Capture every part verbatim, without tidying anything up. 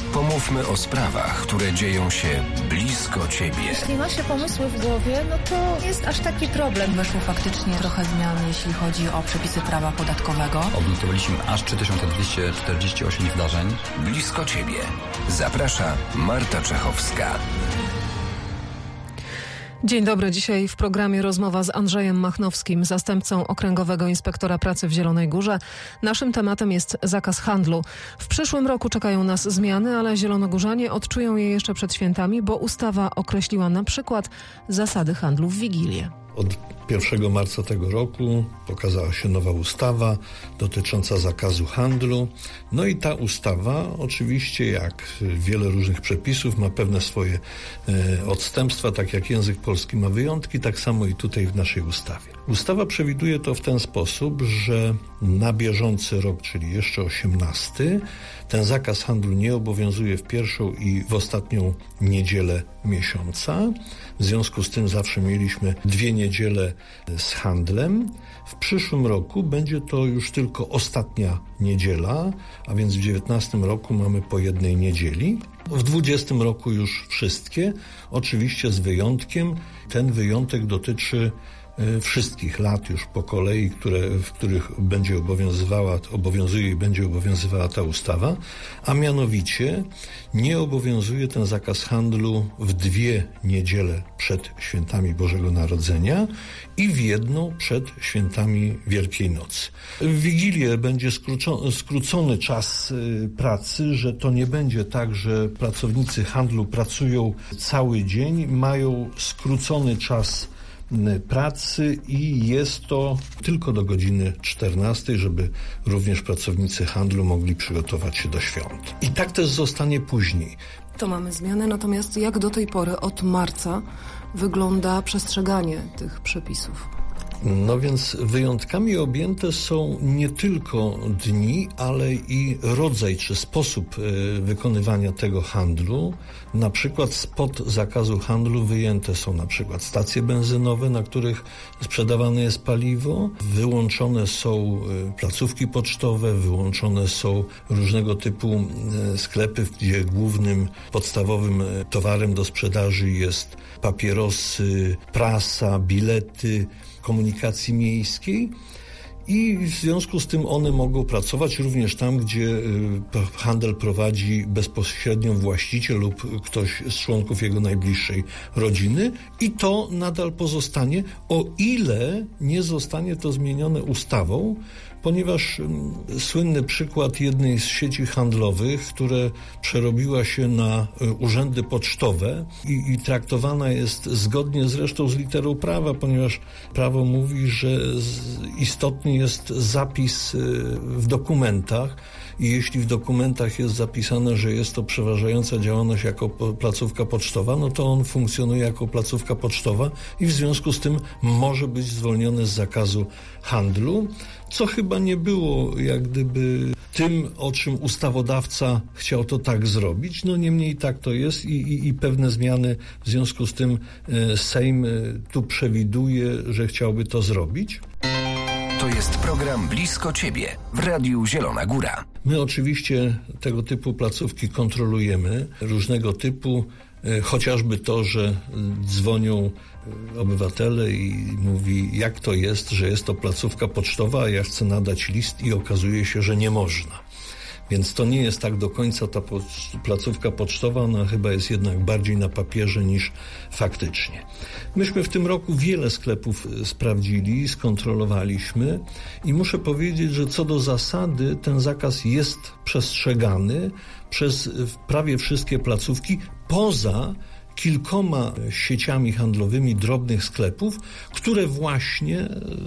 Pomówmy o sprawach, które dzieją się blisko Ciebie. Jeśli ma się pomysły w głowie, no to jest aż taki problem. Weszło faktycznie trochę zmian, jeśli chodzi o przepisy prawa podatkowego. Odnotowaliśmy aż trzy tysiące dwieście czterdzieści osiem zdarzeń. Blisko Ciebie. Zaprasza Marta Czechowska. Dzień dobry. Dzisiaj w programie rozmowa z Andrzejem Machnowskim, zastępcą Okręgowego Inspektora Pracy w Zielonej Górze. Naszym tematem jest zakaz handlu. W przyszłym roku czekają nas zmiany, ale zielonogórzanie odczują je jeszcze przed świętami, bo ustawa określiła na przykład zasady handlu w Wigilię. Od pierwszego marca tego roku pokazała się nowa ustawa dotycząca zakazu handlu. No i ta ustawa oczywiście, jak wiele różnych przepisów, ma pewne swoje e, odstępstwa, tak jak język polski ma wyjątki, tak samo i tutaj w naszej ustawie. Ustawa przewiduje to w ten sposób, że na bieżący rok, czyli jeszcze osiemnasty, ten zakaz handlu nie obowiązuje w pierwszą i w ostatnią niedzielę miesiąca. W związku z tym zawsze mieliśmy dwie niedziele z handlem. W przyszłym roku będzie to już tylko ostatnia niedziela, a więc w dziewiętnastym roku mamy po jednej niedzieli. W dwudziestym roku już wszystkie, oczywiście z wyjątkiem. Ten wyjątek dotyczy wszystkich lat już po kolei, które, w których będzie obowiązywała, obowiązuje i będzie obowiązywała ta ustawa, a mianowicie nie obowiązuje ten zakaz handlu w dwie niedziele przed świętami Bożego Narodzenia i w jedną przed świętami Wielkiej Nocy. W Wigilię będzie skrócony, skrócony czas pracy, że to nie będzie tak, że pracownicy handlu pracują cały dzień, mają skrócony czas pracy i jest to tylko do godziny czternastej, żeby również pracownicy handlu mogli przygotować się do świąt. I tak też zostanie później. To mamy zmianę, natomiast jak do tej pory od marca wygląda przestrzeganie tych przepisów? No więc wyjątkami objęte są nie tylko dni, ale i rodzaj czy sposób wykonywania tego handlu. Na przykład spod zakazu handlu wyjęte są na przykład stacje benzynowe, na których sprzedawane jest paliwo. Wyłączone są placówki pocztowe, wyłączone są różnego typu sklepy, gdzie głównym podstawowym towarem do sprzedaży jest papierosy, prasa, bilety, komunikacji miejskiej i w związku z tym one mogą pracować również tam, gdzie handel prowadzi bezpośrednio właściciel lub ktoś z członków jego najbliższej rodziny i to nadal pozostanie, o ile nie zostanie to zmienione ustawą, ponieważ słynny przykład jednej z sieci handlowych, które przerobiła się na urzędy pocztowe i, i traktowana jest zgodnie zresztą z literą prawa, ponieważ prawo mówi, że z, istotny jest zapis w dokumentach i jeśli w dokumentach jest zapisane, że jest to przeważająca działalność jako placówka pocztowa, no to on funkcjonuje jako placówka pocztowa i w związku z tym może być zwolniony z zakazu handlu, co chyba nie było jak gdyby tym, o czym ustawodawca chciał to tak zrobić. No niemniej tak to jest i, i, i pewne zmiany w związku z tym e, Sejm e, tu przewiduje, że chciałby to zrobić. To jest program Blisko Ciebie w Radiu Zielona Góra. My oczywiście tego typu placówki kontrolujemy, różnego typu, chociażby to, że dzwonią obywatele i mówi, jak to jest, że jest to placówka pocztowa, a ja chcę nadać list i okazuje się, że nie można. Więc to nie jest tak do końca ta placówka pocztowa, ona chyba jest jednak bardziej na papierze niż faktycznie. Myśmy w tym roku wiele sklepów sprawdzili, skontrolowaliśmy i muszę powiedzieć, że co do zasady ten zakaz jest przestrzegany przez prawie wszystkie placówki, poza kilkoma sieciami handlowymi drobnych sklepów, które właśnie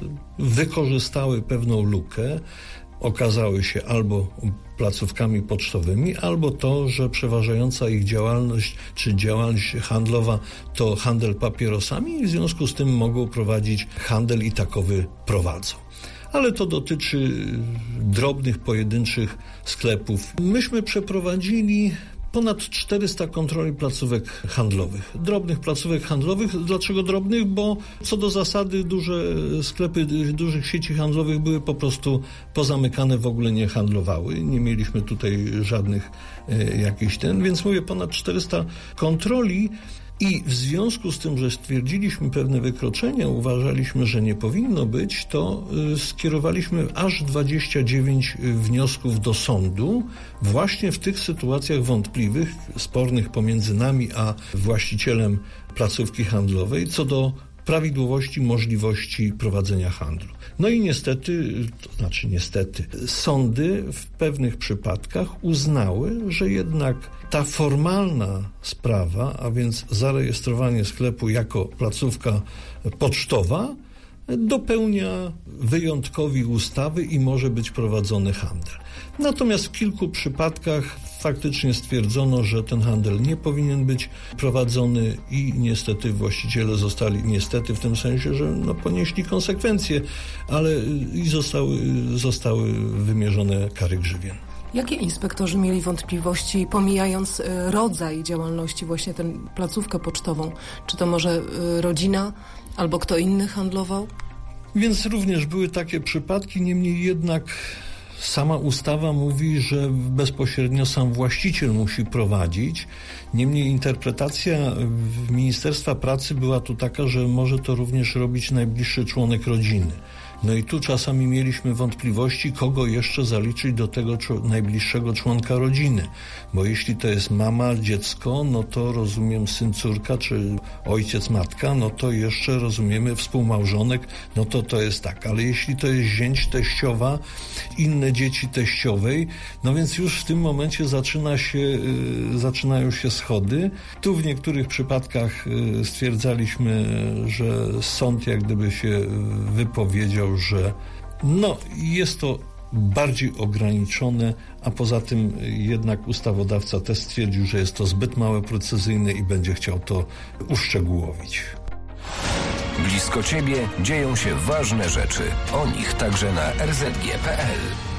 wykorzystały pewną lukę, okazały się albo placówkami pocztowymi, albo to, że przeważająca ich działalność czy działalność handlowa to handel papierosami i w związku z tym mogą prowadzić handel i takowy prowadzą. Ale to dotyczy drobnych, pojedynczych sklepów. Myśmy przeprowadzili ponad czterysta kontroli placówek handlowych, drobnych placówek handlowych. Dlaczego drobnych? Bo co do zasady duże sklepy dużych sieci handlowych były po prostu pozamykane, w ogóle nie handlowały. Nie mieliśmy tutaj żadnych e, jakichś ten, więc mówię ponad czterysta kontroli. I w związku z tym, że stwierdziliśmy pewne wykroczenia, uważaliśmy, że nie powinno być, to skierowaliśmy aż dwadzieścia dziewięć wniosków do sądu właśnie w tych sytuacjach wątpliwych, spornych pomiędzy nami a właścicielem placówki handlowej co do prawidłowości możliwości prowadzenia handlu. No i niestety, to znaczy niestety, sądy w pewnych przypadkach uznały, że jednak ta formalna sprawa, a więc zarejestrowanie sklepu jako placówka pocztowa, dopełnia wyjątkowi ustawy i może być prowadzony handel. Natomiast w kilku przypadkach faktycznie stwierdzono, że ten handel nie powinien być prowadzony i niestety właściciele zostali, niestety w tym sensie, że no, ponieśli konsekwencje, ale i zostały, zostały wymierzone kary grzywien. Jakie inspektorzy mieli wątpliwości, pomijając rodzaj działalności, właśnie tę placówkę pocztową? Czy to może rodzina albo kto inny handlował? Więc również były takie przypadki, niemniej jednak sama ustawa mówi, że bezpośrednio sam właściciel musi prowadzić. Niemniej interpretacja Ministerstwa Pracy była tu taka, że może to również robić najbliższy członek rodziny. No i tu czasami mieliśmy wątpliwości, kogo jeszcze zaliczyć do tego czo- najbliższego członka rodziny. Bo jeśli to jest mama, dziecko, no to rozumiem syn, córka, czy ojciec, matka, no to jeszcze rozumiemy współmałżonek, no to to jest tak. Ale jeśli to jest zięć, teściowa, inne dzieci teściowej, no więc już w tym momencie zaczyna się, yy, zaczynają się schody. Tu w niektórych przypadkach yy, stwierdzaliśmy, że sąd jak gdyby się wypowiedział, że no, jest to bardziej ograniczone, a poza tym jednak ustawodawca też stwierdził, że jest to zbyt małe, precyzyjne i będzie chciał to uszczegółowić. Blisko Ciebie dzieją się ważne rzeczy. O nich także na er zet gie kropka pe el.